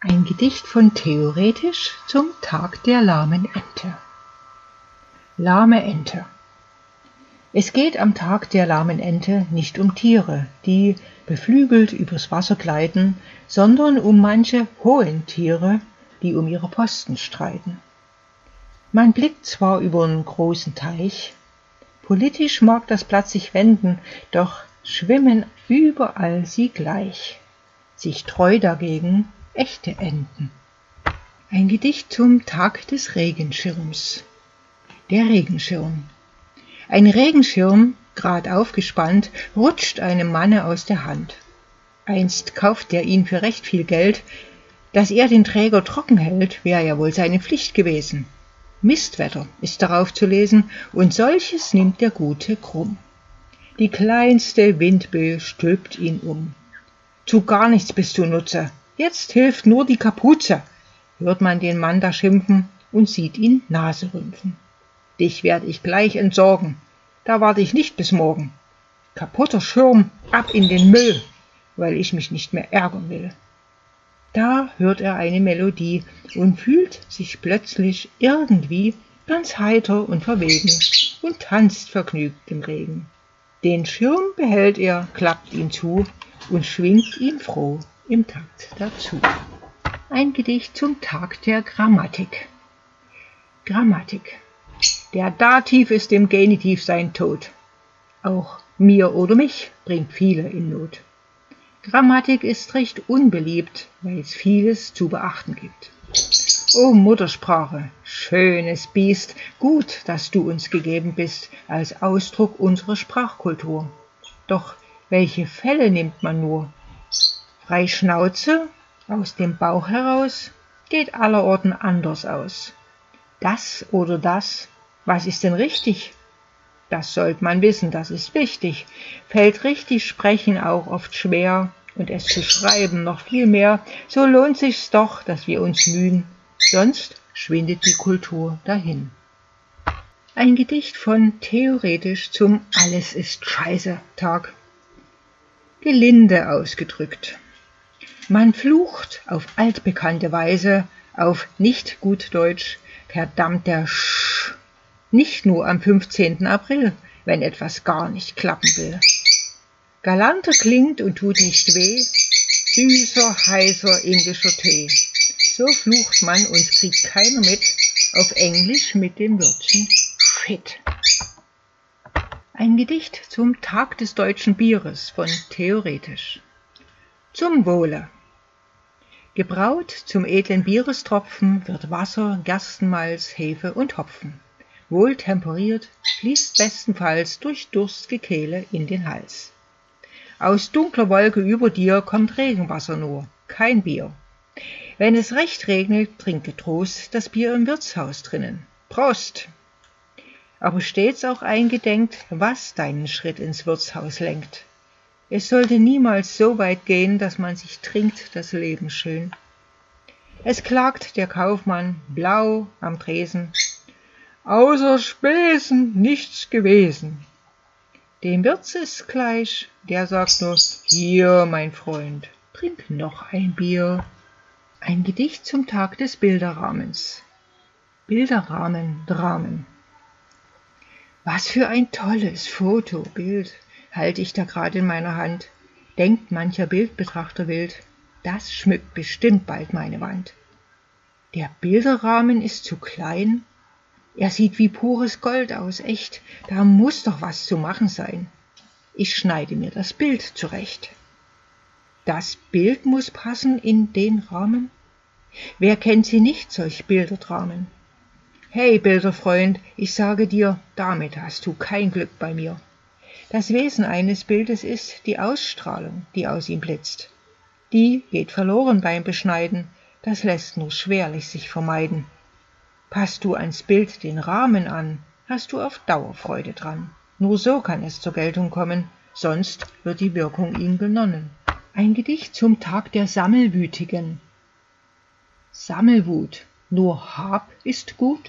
Ein Gedicht von Theoretisch zum Tag der lahmen Ente. Lahme Ente. Es geht am Tag der lahmen Ente nicht um Tiere, die beflügelt übers Wasser gleiten, sondern um manche hohen Tiere, die um ihre Posten streiten. Man blickt zwar über'n großen Teich, politisch mag das Blatt sich wenden, doch schwimmen überall sie gleich, sich treu dagegen echte Enten. Ein Gedicht zum Tag des Regenschirms. Der Regenschirm. Ein Regenschirm, grad aufgespannt, rutscht einem Manne aus der Hand. Einst kauft er ihn für recht viel Geld, dass er den Träger trocken hält, wär ja wohl seine Pflicht gewesen. Mistwetter ist darauf zu lesen, und solches nimmt der Gute krumm. Die kleinste Windböe stülpt ihn um. Zu gar nichts bist du Nutze, jetzt hilft nur die Kapuze, hört man den Mann da schimpfen und sieht ihn Naserümpfen. Dich werd ich gleich entsorgen, da wart ich nicht bis morgen. Kaputter Schirm, ab in den Müll, weil ich mich nicht mehr ärgern will. Da hört er eine Melodie und fühlt sich plötzlich irgendwie ganz heiter und verwegen und tanzt vergnügt im Regen. Den Schirm behält er, klappt ihn zu und schwingt ihn froh im Takt dazu. Ein Gedicht zum Tag der Grammatik. Grammatik. Der Dativ ist im Genitiv sein Tod. Auch mir oder mich bringt viele in Not. Grammatik ist recht unbeliebt, weil es vieles zu beachten gibt. O Muttersprache, schönes Biest, gut, dass du uns gegeben bist als Ausdruck unserer Sprachkultur. Doch welche Fälle nimmt man nur? Frei Schnauze, aus dem Bauch heraus, geht allerorten anders aus. Das oder das, was ist denn richtig? Das sollt man wissen, das ist wichtig. Fällt richtig Sprechen auch oft schwer und es zu schreiben noch viel mehr, so lohnt sich's doch, dass wir uns mühen, sonst schwindet die Kultur dahin. Ein Gedicht von Theoretisch zum Alles ist Scheiße Tag. Gelinde ausgedrückt. Man flucht auf altbekannte Weise, auf nicht gut Deutsch, verdammter Sch. Nicht nur am 15. April, wenn etwas gar nicht klappen will. Galanter klingt und tut nicht weh, süßer, heißer indischer Tee. So flucht man und kriegt keiner mit, auf Englisch mit dem Wörtchen Shit. Ein Gedicht zum Tag des deutschen Bieres von Theoretisch. Zum Wohle. Gebraut zum edlen Bierestropfen wird Wasser, Gerstenmalz, Hefe und Hopfen. Wohl temperiert, fließt bestenfalls durch durstige Kehle in den Hals. Aus dunkler Wolke über dir kommt Regenwasser nur, kein Bier. Wenn es recht regnet, trink getrost das Bier im Wirtshaus drinnen. Prost! Aber stets auch eingedenkt, was deinen Schritt ins Wirtshaus lenkt. Es sollte niemals so weit gehen, dass man sich trinkt das Leben schön. Es klagt der Kaufmann blau am Tresen, außer Spesen nichts gewesen. Dem Wirt ist gleich, der sagt nur, hier, mein Freund, trink noch ein Bier. Ein Gedicht zum Tag des Bilderrahmens. Bilderrahmen, Dramen. Was für ein tolles Fotobild halte ich da gerade in meiner Hand, denkt mancher Bildbetrachter wild, das schmückt bestimmt bald meine Wand. Der Bilderrahmen ist zu klein, er sieht wie pures Gold aus, echt, da muss doch was zu machen sein. Ich schneide mir das Bild zurecht. Das Bild muss passen in den Rahmen? Wer kennt sie nicht, solch Bilderdramen? Hey Bilderfreund, ich sage dir, damit hast du kein Glück bei mir. Das Wesen eines Bildes ist die Ausstrahlung, die aus ihm blitzt. Die geht verloren beim Beschneiden, das lässt nur schwerlich sich vermeiden. Passt du ans Bild den Rahmen an, hast du auf Dauer Freude dran. Nur so kann es zur Geltung kommen, sonst wird die Wirkung ihm benommen. Ein Gedicht zum Tag der Sammelwütigen. Sammelwut, nur Hab ist gut?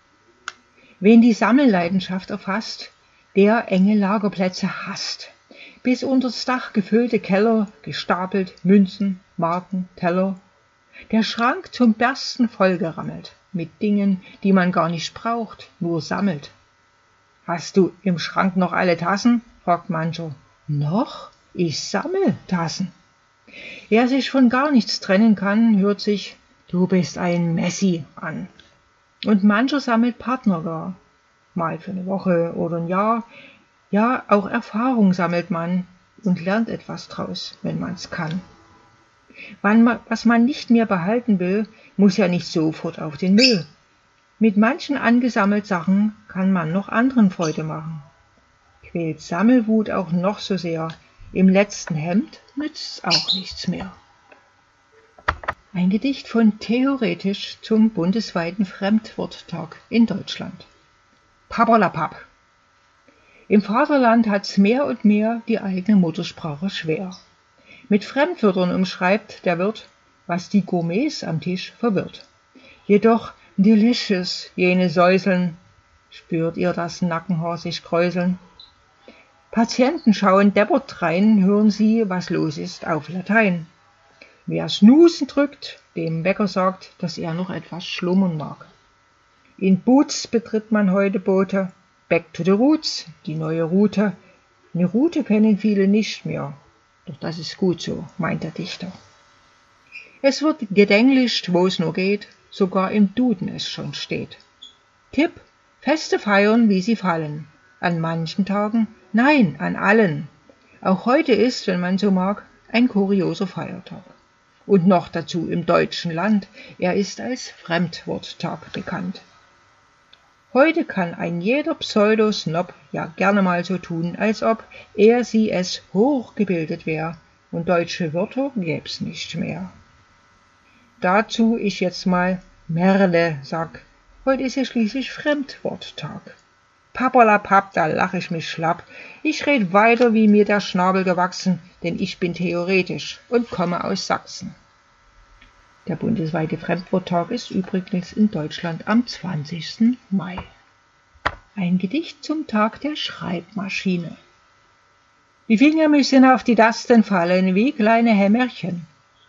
Wen die Sammelleidenschaft erfasst, der enge Lagerplätze hasst, bis unters Dach gefüllte Keller, gestapelt Münzen, Marken, Teller. Der Schrank zum Bersten vollgerammelt, mit Dingen, die man gar nicht braucht, nur sammelt. »Hast du im Schrank noch alle Tassen?« fragt mancher. »Noch? Ich sammel Tassen.« Wer sich von gar nichts trennen kann, hört sich »Du bist ein Messi« an. Und mancher sammelt Partner gar, mal für eine Woche oder ein Jahr. Ja, auch Erfahrung sammelt man und lernt etwas draus, wenn man's kann. Was man nicht mehr behalten will, muss ja nicht sofort auf den Müll. Mit manchen angesammelt Sachen kann man noch anderen Freude machen. Quält Sammelwut auch noch so sehr, im letzten Hemd nützt's auch nichts mehr. Ein Gedicht von Theoretisch zum bundesweiten Fremdworttag in Deutschland. Papperlapapp. Im Vaterland hat's mehr und mehr die eigene Muttersprache schwer. Mit Fremdwörtern umschreibt der Wirt, was die Gourmets am Tisch verwirrt. Jedoch delicious, jene Säuseln, spürt ihr das Nackenhaar sich kräuseln. Patienten schauen deppert drein, hören sie, was los ist auf Latein. Wer Snoosen drückt, dem Wecker sagt, dass er noch etwas schlummern mag. In Boots betritt man heute Boote, back to the roots, die neue Route. Eine Route kennen viele nicht mehr, doch das ist gut so, meint der Dichter. Es wird gedenglischt, wo es nur geht, sogar im Duden es schon steht. Tipp: Feste feiern, wie sie fallen. An manchen Tagen, nein, an allen. Auch heute ist, wenn man so mag, ein kurioser Feiertag. Und noch dazu im deutschen Land, er ist als Fremdworttag bekannt. Heute kann ein jeder Pseudo-Snob ja gerne mal so tun, als ob er sie es hochgebildet wär und deutsche Wörter gäb's nicht mehr. Dazu ich jetzt mal Merle sag, heute ist ja schließlich Fremdworttag. Papperlapapp, da lach ich mich schlapp, ich red weiter, wie mir der Schnabel gewachsen, denn ich bin theoretisch und komme aus Sachsen. Der bundesweite Fremdworttag ist übrigens in Deutschland am 20. Mai. Ein Gedicht zum Tag der Schreibmaschine. Die Finger müssen auf die Tasten fallen wie kleine Hämmerchen.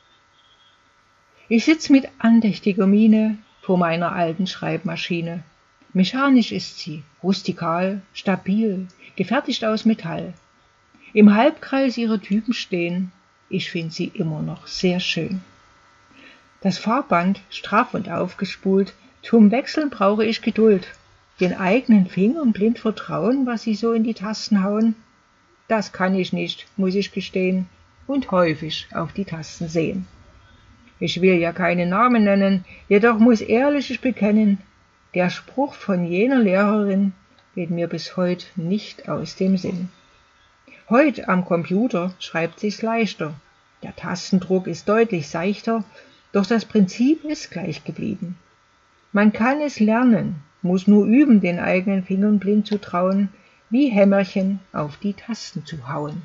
Ich sitz mit andächtiger Miene vor meiner alten Schreibmaschine. Mechanisch ist sie, rustikal, stabil, gefertigt aus Metall. Im Halbkreis ihrer Typen stehen, ich find sie immer noch sehr schön. Das Farbband straff und aufgespult, zum Wechseln brauche ich Geduld. Den eigenen Fingern blind vertrauen, was sie so in die Tasten hauen, das kann ich nicht, muss ich gestehen, und häufig auf die Tasten sehen. Ich will ja keine Namen nennen, jedoch muss ehrlich ich bekennen, der Spruch von jener Lehrerin geht mir bis heut nicht aus dem Sinn. Heut am Computer schreibt sich's leichter, der Tastendruck ist deutlich seichter, doch das Prinzip ist gleich geblieben. Man kann es lernen, muss nur üben, den eigenen Fingern blind zu trauen, wie Hämmerchen auf die Tasten zu hauen.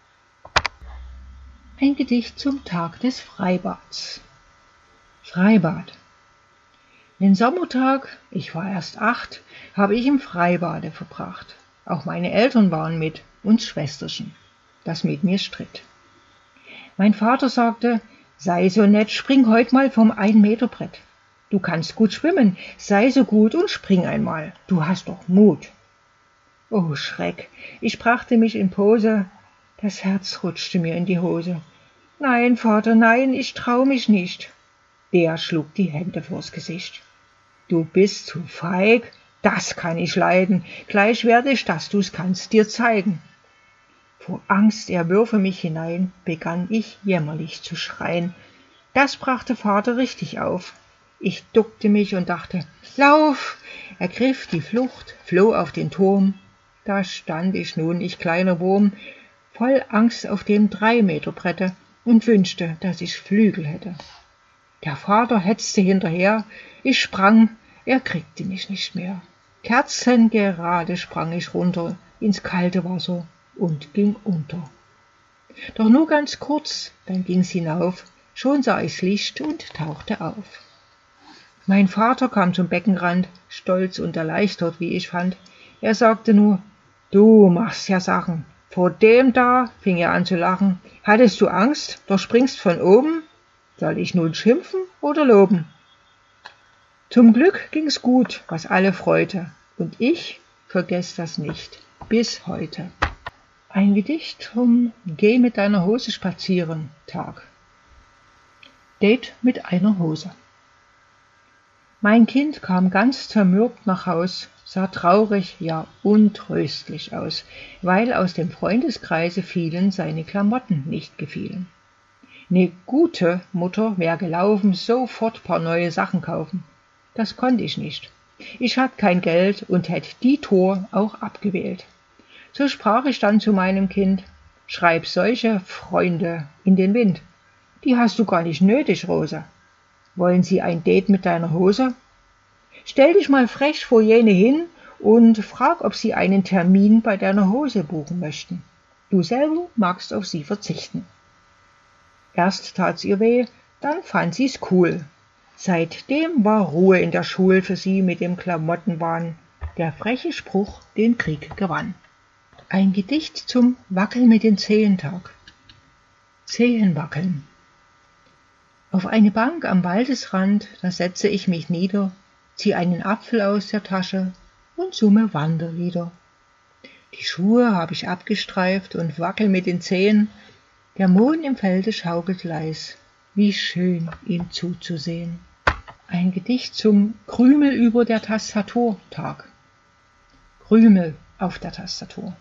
Ein Gedicht zum Tag des Freibads. Freibad. Den Sommertag, ich war erst 8, habe ich im Freibade verbracht. Auch meine Eltern waren mit und Schwesterchen, das mit mir stritt. Mein Vater sagte, sei so nett, spring heut mal vom 1-Meter-Brett. Du kannst gut schwimmen, sei so gut und spring einmal, du hast doch Mut. Oh Schreck, ich brachte mich in Pose, das Herz rutschte mir in die Hose. Nein, Vater, nein, ich trau mich nicht. Der schlug die Hände vors Gesicht. Du bist zu feig, das kann ich leiden, gleich werde ich, dass du's kannst, dir zeigen. Vor Angst, er würfe mich hinein, begann ich jämmerlich zu schreien. Das brachte Vater richtig auf. Ich duckte mich und dachte, lauf! Ergriff die Flucht, floh auf den Turm. Da stand ich nun, ich kleiner Wurm, voll Angst auf dem 3-Meter-Brette und wünschte, dass ich Flügel hätte. Der Vater hetzte hinterher, ich sprang, er kriegte mich nicht mehr. Kerzengerade sprang ich runter ins kalte Wasser und ging unter. Doch nur ganz kurz, dann ging's hinauf, schon sah ich's Licht und tauchte auf. Mein Vater kam zum Beckenrand, stolz und erleichtert, wie ich fand. Er sagte nur, du machst ja Sachen. Vor dem da, fing er an zu lachen. Hattest du Angst, doch springst von oben? Soll ich nun schimpfen oder loben? Zum Glück ging's gut, was alle freute, und ich vergess das nicht, bis heute. Ein Gedicht zum Geh mit deiner Hose spazieren Tag. Date mit einer Hose. Mein Kind kam ganz zermürbt nach Haus, sah traurig, ja untröstlich aus, weil aus dem Freundeskreise vielen seine Klamotten nicht gefielen. Ne gute Mutter wär gelaufen, sofort paar neue Sachen kaufen. Das konnte ich nicht. Ich hatt kein Geld und hätt die Tour auch abgewählt. So sprach ich dann zu meinem Kind: Schreib solche Freunde in den Wind. Die hast du gar nicht nötig, Rose. Wollen Sie ein Date mit deiner Hose? Stell dich mal frech vor jene hin und frag, ob sie einen Termin bei deiner Hose buchen möchten. Du selber magst auf sie verzichten. Erst tat's ihr weh, dann fand sie's cool. Seitdem war Ruhe in der Schul für sie mit dem Klamottenwahn. Der freche Spruch den Krieg gewann. Ein Gedicht zum Wackel mit den Zehen Tag. Zehen wackeln. Auf eine Bank am Waldesrand, da setze ich mich nieder, zieh einen Apfel aus der Tasche und summe Wanderlieder. Die Schuhe hab ich abgestreift und wackel mit den Zehen. Der Mohn im Felde schaukelt leis, wie schön ihm zuzusehen. Ein Gedicht zum Krümel über der Tastatur Tag. Krümel auf der Tastatur.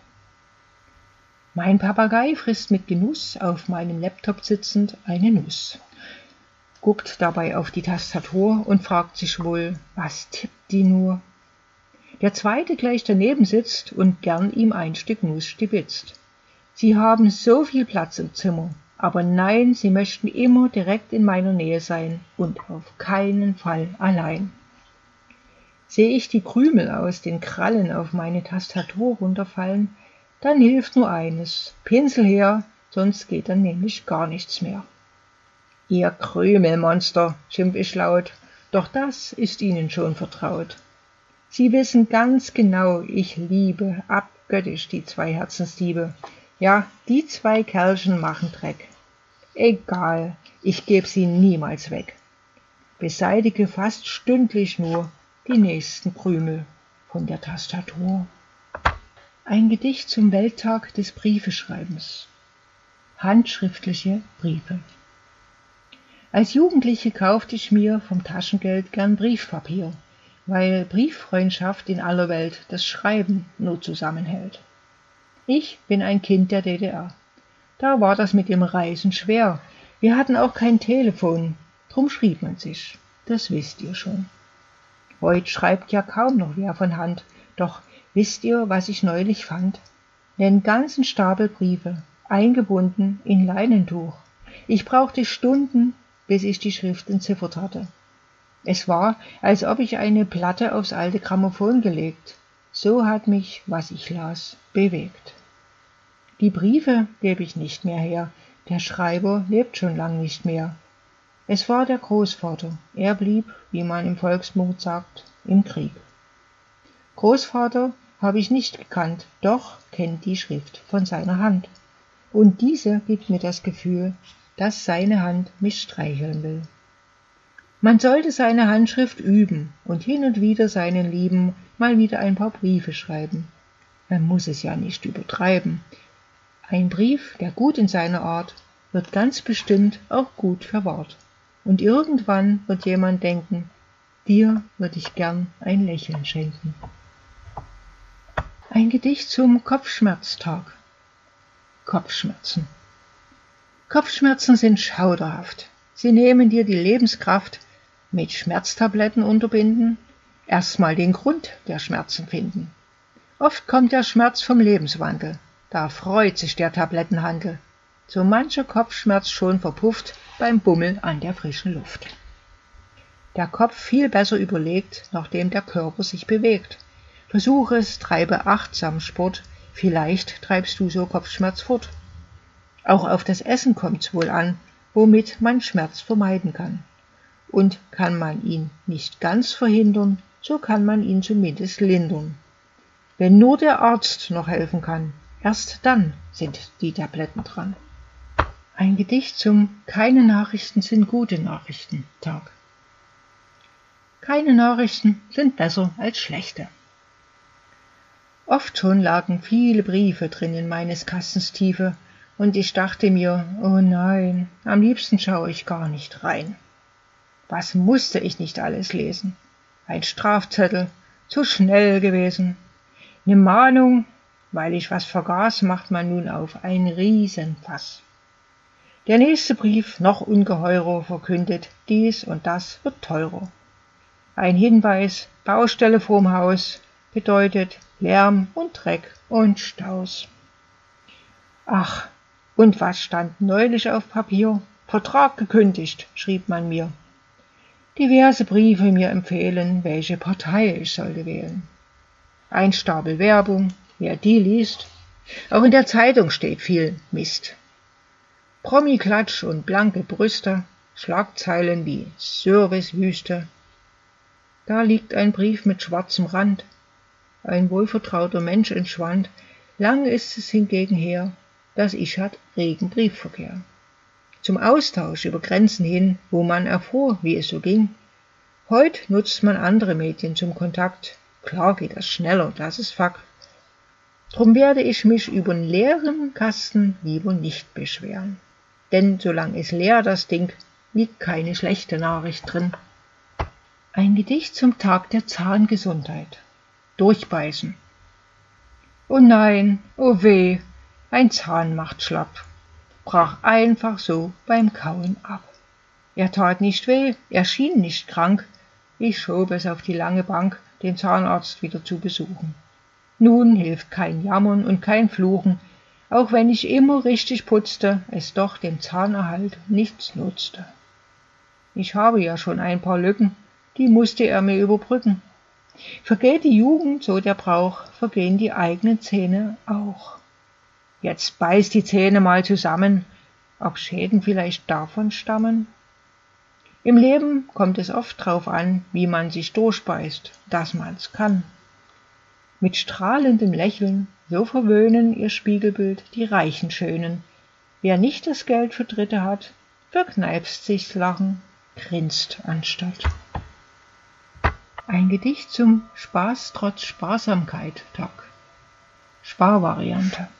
Mein Papagei frisst mit Genuss, auf meinem Laptop sitzend, eine Nuss. Guckt dabei auf die Tastatur und fragt sich wohl, was tippt die nur? Der zweite gleich daneben sitzt und gern ihm ein Stück Nuss stibitzt. Sie haben so viel Platz im Zimmer, aber nein, sie möchten immer direkt in meiner Nähe sein und auf keinen Fall allein. Sehe ich die Krümel aus den Krallen auf meine Tastatur runterfallen, dann hilft nur eines: Pinsel her, sonst geht dann nämlich gar nichts mehr. Ihr Krümelmonster, schimpf ich laut, doch das ist Ihnen schon vertraut. Sie wissen ganz genau, ich liebe abgöttisch die zwei Herzensdiebe. Ja, die zwei Kerlchen machen Dreck. Egal, ich geb sie niemals weg. Beseitige fast stündlich nur die nächsten Krümel von der Tastatur. Ein Gedicht zum Welttag des Briefeschreibens. Handschriftliche Briefe. Als Jugendliche kaufte ich mir vom Taschengeld gern Briefpapier, weil Brieffreundschaft in aller Welt das Schreiben nur zusammenhält. Ich bin ein Kind der DDR. Da war das mit dem Reisen schwer. Wir hatten auch kein Telefon, drum schrieb man sich. Das wisst ihr schon. Heut schreibt ja kaum noch wer von Hand, doch wisst ihr, was ich neulich fand? Den ganzen Stapel Briefe, eingebunden in Leinentuch. Ich brauchte Stunden, bis ich die Schrift entziffert hatte. Es war, als ob ich eine Platte aufs alte Grammophon gelegt. So hat mich, was ich las, bewegt. Die Briefe gebe ich nicht mehr her, der Schreiber lebt schon lang nicht mehr. Es war der Großvater, er blieb, wie man im Volksmund sagt, im Krieg. Großvater habe ich nicht gekannt, doch kennt die Schrift von seiner Hand. Und diese gibt mir das Gefühl, dass seine Hand mich streicheln will. Man sollte seine Handschrift üben und hin und wieder seinen Lieben mal wieder ein paar Briefe schreiben. Man muss es ja nicht übertreiben. Ein Brief, der gut in seiner Art, wird ganz bestimmt auch gut verwahrt. Und irgendwann wird jemand denken, dir würde ich gern ein Lächeln schenken. Ein Gedicht zum Kopfschmerztag. Kopfschmerzen. Kopfschmerzen sind schauderhaft. Sie nehmen dir die Lebenskraft, mit Schmerztabletten unterbinden, erstmal den Grund der Schmerzen finden. Oft kommt der Schmerz vom Lebenswandel, da freut sich der Tablettenhandel. So mancher Kopfschmerz schon verpufft beim Bummel an der frischen Luft. Der Kopf viel besser überlegt, nachdem der Körper sich bewegt. Versuch es, treibe achtsam Sport, vielleicht treibst du so Kopfschmerz fort. Auch auf das Essen kommt's wohl an, womit man Schmerz vermeiden kann. Und kann man ihn nicht ganz verhindern, so kann man ihn zumindest lindern. Wenn nur der Arzt noch helfen kann, erst dann sind die Tabletten dran. Ein Gedicht zum Keine Nachrichten sind gute Nachrichten Tag. Keine Nachrichten sind besser als schlechte. Oft schon lagen viele Briefe drin in meines Kastens Tiefe, und ich dachte mir, oh nein, am liebsten schaue ich gar nicht rein. Was musste ich nicht alles lesen? Ein Strafzettel, zu schnell gewesen. Eine Mahnung, weil ich was vergaß, macht man nun auf ein Riesenfass. Der nächste Brief, noch ungeheurer, verkündet, dies und das wird teurer. Ein Hinweis, Baustelle vorm Haus, bedeutet Lärm und Dreck und Staus. Ach, und was stand neulich auf Papier? Vertrag gekündigt, schrieb man mir. Diverse Briefe mir empfehlen, welche Partei ich sollte wählen. Ein Stapel Werbung, wer die liest. Auch in der Zeitung steht viel Mist. Promi-Klatsch und blanke Brüste, Schlagzeilen wie Servicewüste. Da liegt ein Brief mit schwarzem Rand. Ein wohlvertrauter Mensch entschwand. Lang ist es hingegen her, dass ich hat regen Briefverkehr. Zum Austausch über Grenzen hin, wo man erfuhr, wie es so ging. Heut nutzt man andere Medien zum Kontakt. Klar geht das schneller, das ist Fakt. Drum werde ich mich über'n leeren Kasten lieber nicht beschweren. Denn solang es leer das Ding, liegt keine schlechte Nachricht drin. Ein Gedicht zum Tag der Zahngesundheit. Durchbeißen. Oh nein, oh weh, ein Zahn macht schlapp. Brach einfach so beim Kauen ab. Er tat nicht weh, er schien nicht krank. Ich schob es auf die lange Bank, den Zahnarzt wieder zu besuchen. Nun hilft kein Jammern und kein Fluchen, auch wenn ich immer richtig putzte, es doch dem Zahnerhalt nichts nutzte. Ich habe ja schon ein paar Lücken, die musste er mir überbrücken. Vergeht die Jugend, so der Brauch, vergehen die eigenen Zähne auch. Jetzt beiß die Zähne mal zusammen, ob Schäden vielleicht davon stammen? Im Leben kommt es oft drauf an, wie man sich durchbeißt, dass man's kann. Mit strahlendem Lächeln, so verwöhnen ihr Spiegelbild die reichen Schönen. Wer nicht das Geld für Dritte hat, verkneipst sich's Lachen, grinst anstatt. Ein Gedicht zum Spaß trotz Sparsamkeit Tag. Sparvariante.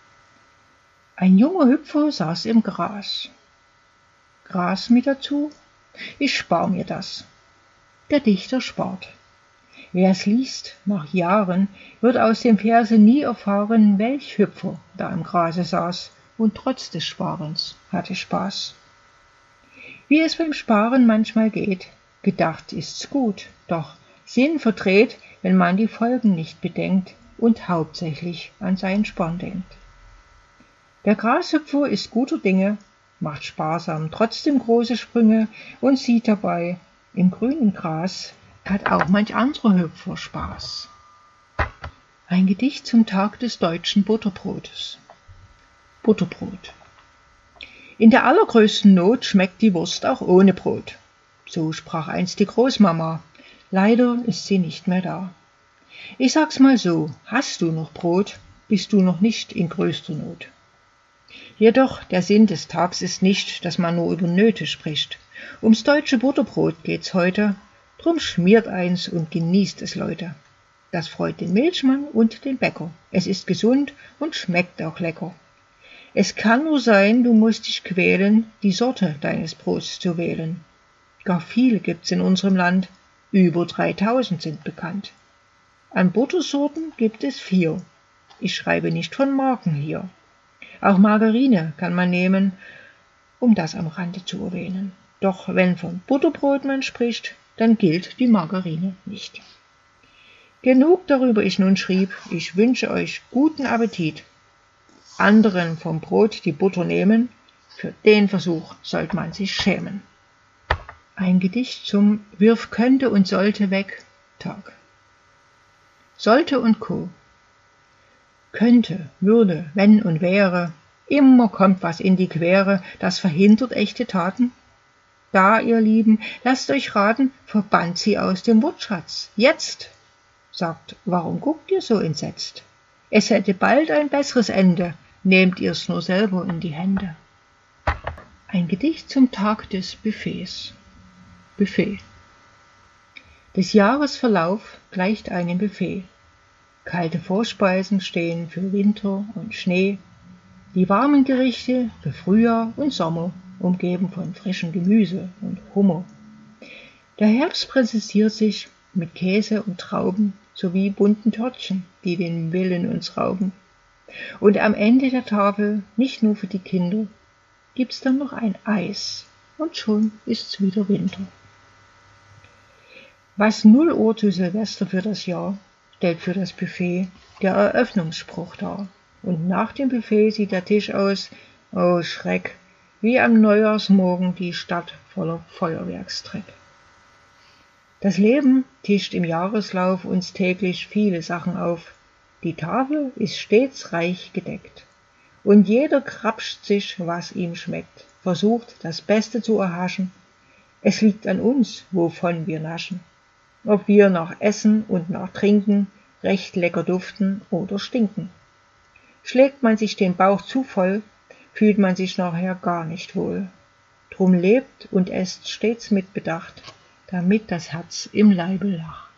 Ein junger Hüpfer saß im Gras. Gras mit dazu? Ich spar mir das. Der Dichter spart. Wer's liest, nach Jahren, wird aus dem Verse nie erfahren, welch Hüpfer da im Grase saß und trotz des Sparens hatte Spaß. Wie es beim Sparen manchmal geht, gedacht ist's gut, doch Sinn verdreht, wenn man die Folgen nicht bedenkt und hauptsächlich an seinen Sparn denkt. Der Grashüpfer ist guter Dinge, macht sparsam trotzdem große Sprünge und sieht dabei, im grünen Gras hat auch manch anderer Hüpfer Spaß. Ein Gedicht zum Tag des deutschen Butterbrotes. Butterbrot. In der allergrößten Not schmeckt die Wurst auch ohne Brot. So sprach einst die Großmama. Leider ist sie nicht mehr da. Ich sag's mal so, hast du noch Brot, bist du noch nicht in größter Not. Jedoch der Sinn des Tags ist nicht, dass man nur über Nöte spricht. Ums deutsche Butterbrot geht's heute, drum schmiert eins und genießt es, Leute. Das freut den Milchmann und den Bäcker. Es ist gesund und schmeckt auch lecker. Es kann nur sein, du musst dich quälen, die Sorte deines Brots zu wählen. Gar viele gibt's in unserem Land, über 3000 sind bekannt. An Buttersorten gibt es 4. Ich schreibe nicht von Marken hier. Auch Margarine kann man nehmen, um das am Rande zu erwähnen. Doch wenn von Butterbrot man spricht, dann gilt die Margarine nicht. Genug darüber ich nun schrieb, ich wünsche euch guten Appetit. Anderen vom Brot die Butter nehmen, für den Versuch sollte man sich schämen. Ein Gedicht zum Wirf könnte und sollte weg Tag. Sollte und Co. Könnte, würde, wenn und wäre, immer kommt was in die Quere, das verhindert echte Taten. Da, ihr Lieben, lasst euch raten, verbannt sie aus dem Wortschatz. Jetzt! Sagt, warum guckt ihr so entsetzt? Es hätte bald ein besseres Ende, nehmt ihr's nur selber in die Hände. Ein Gedicht zum Tag des Buffets. Buffet. Des Jahres Verlauf gleicht einem Buffet. Kalte Vorspeisen stehen für Winter und Schnee, die warmen Gerichte für Frühjahr und Sommer, umgeben von frischem Gemüse und Hummer. Der Herbst präsentiert sich mit Käse und Trauben sowie bunten Törtchen, die den Willen uns rauben. Und am Ende der Tafel, nicht nur für die Kinder, gibt's dann noch ein Eis und schon ist's wieder Winter. Was 0 Uhr zu Silvester für das Jahr, stellt für das Buffet der Eröffnungsspruch dar. Und nach dem Buffet sieht der Tisch aus, oh Schreck, wie am Neujahrsmorgen die Stadt voller Feuerwerkstreck. Das Leben tischt im Jahreslauf uns täglich viele Sachen auf. Die Tafel ist stets reich gedeckt. Und jeder krapscht sich, was ihm schmeckt, versucht, das Beste zu erhaschen. Es liegt an uns, wovon wir naschen. Ob wir nach Essen und nach Trinken recht lecker duften oder stinken. Schlägt man sich den Bauch zu voll, fühlt man sich nachher gar nicht wohl. Drum lebt und esst stets mit Bedacht, damit das Herz im Leibe lacht.